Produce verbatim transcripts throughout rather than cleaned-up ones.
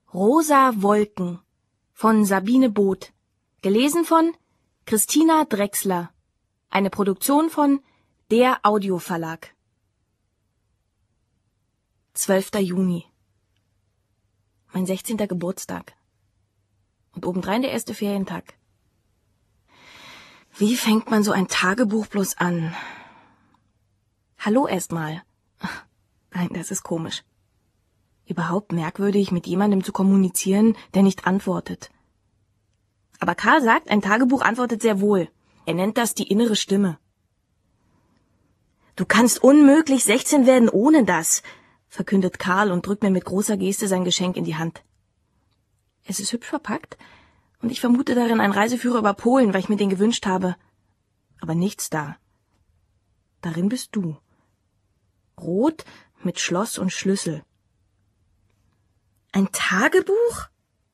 Rosa Wolken von Sabine Both. Gelesen von Christina Drechsler. Eine Produktion von Der Audioverlag. zwölfter Juni. Mein sechzehnter Geburtstag. Und obendrein der erste Ferientag. Wie fängt man so ein Tagebuch bloß an? Hallo erstmal. Nein, das ist komisch. Überhaupt merkwürdig, mit jemandem zu kommunizieren, der nicht antwortet. Aber Karl sagt, ein Tagebuch antwortet sehr wohl. Er nennt das die innere Stimme. Du kannst unmöglich sechzehn werden ohne das, verkündet Karl und drückt mir mit großer Geste sein Geschenk in die Hand. Es ist hübsch verpackt und ich vermute darin einen Reiseführer über Polen, weil ich mir den gewünscht habe. Aber nichts da. Darin bist du. Rot mit Schloss und Schlüssel. Ein Tagebuch?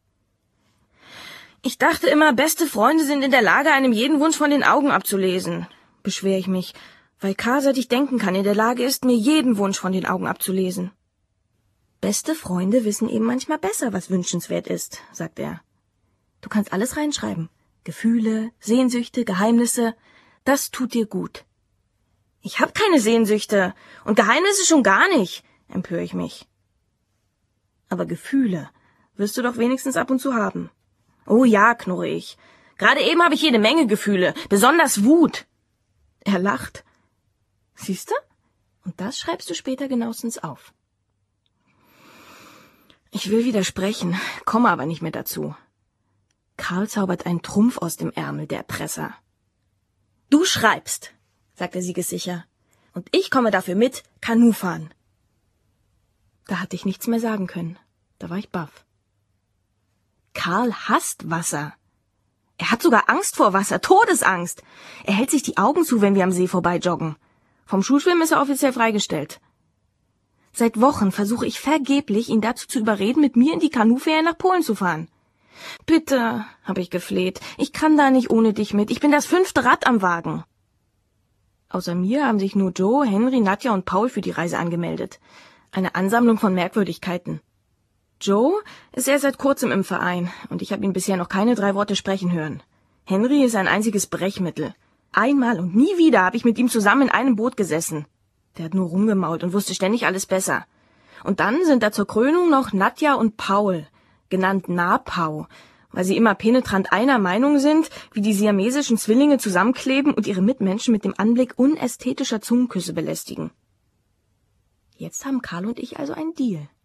Ich dachte immer, beste Freunde sind in der Lage, einem jeden Wunsch von den Augen abzulesen, beschwere ich mich, weil Karl, seit ich denken kann, in der Lage ist, mir jeden Wunsch von den Augen abzulesen. Beste Freunde wissen eben manchmal besser, was wünschenswert ist, sagt er. Du kannst alles reinschreiben. Gefühle, Sehnsüchte, Geheimnisse. Das tut dir gut. Ich hab keine Sehnsüchte und Geheimnisse schon gar nicht, empöre ich mich. Aber Gefühle wirst du doch wenigstens ab und zu haben. Oh ja, knurre ich. Gerade eben habe ich jede Menge Gefühle, besonders Wut. Er lacht. Siehst du? Und das schreibst du später genauestens auf. Ich will widersprechen, komme aber nicht mehr dazu. Karl zaubert einen Trumpf aus dem Ärmel, der Erpresser. Du schreibst, sagt er siegessicher. Und ich komme dafür mit, Kanu fahren. Da hatte ich nichts mehr sagen können. Da war ich baff. Karl hasst Wasser. Er hat sogar Angst vor Wasser, Todesangst. Er hält sich die Augen zu, wenn wir am See vorbei joggen. Vom Schulschwimmen ist er offiziell freigestellt. Seit Wochen versuche ich vergeblich, ihn dazu zu überreden, mit mir in die Kanuferien nach Polen zu fahren. Bitte, habe ich gefleht, ich kann da nicht ohne dich mit. Ich bin das fünfte Rad am Wagen. Außer mir haben sich nur Joe, Henry, Nadja und Paul für die Reise angemeldet. Eine Ansammlung von Merkwürdigkeiten. Joe ist erst seit kurzem im Verein und ich habe ihn bisher noch keine drei Worte sprechen hören. Henry ist ein einziges Brechmittel. Einmal und nie wieder habe ich mit ihm zusammen in einem Boot gesessen. Der hat nur rumgemault und wusste ständig alles besser. Und dann sind da zur Krönung noch Nadja und Paul, genannt Napau, weil sie immer penetrant einer Meinung sind, wie die siamesischen Zwillinge zusammenkleben und ihre Mitmenschen mit dem Anblick unästhetischer Zungenküsse belästigen. Jetzt haben Karl und ich also einen Deal.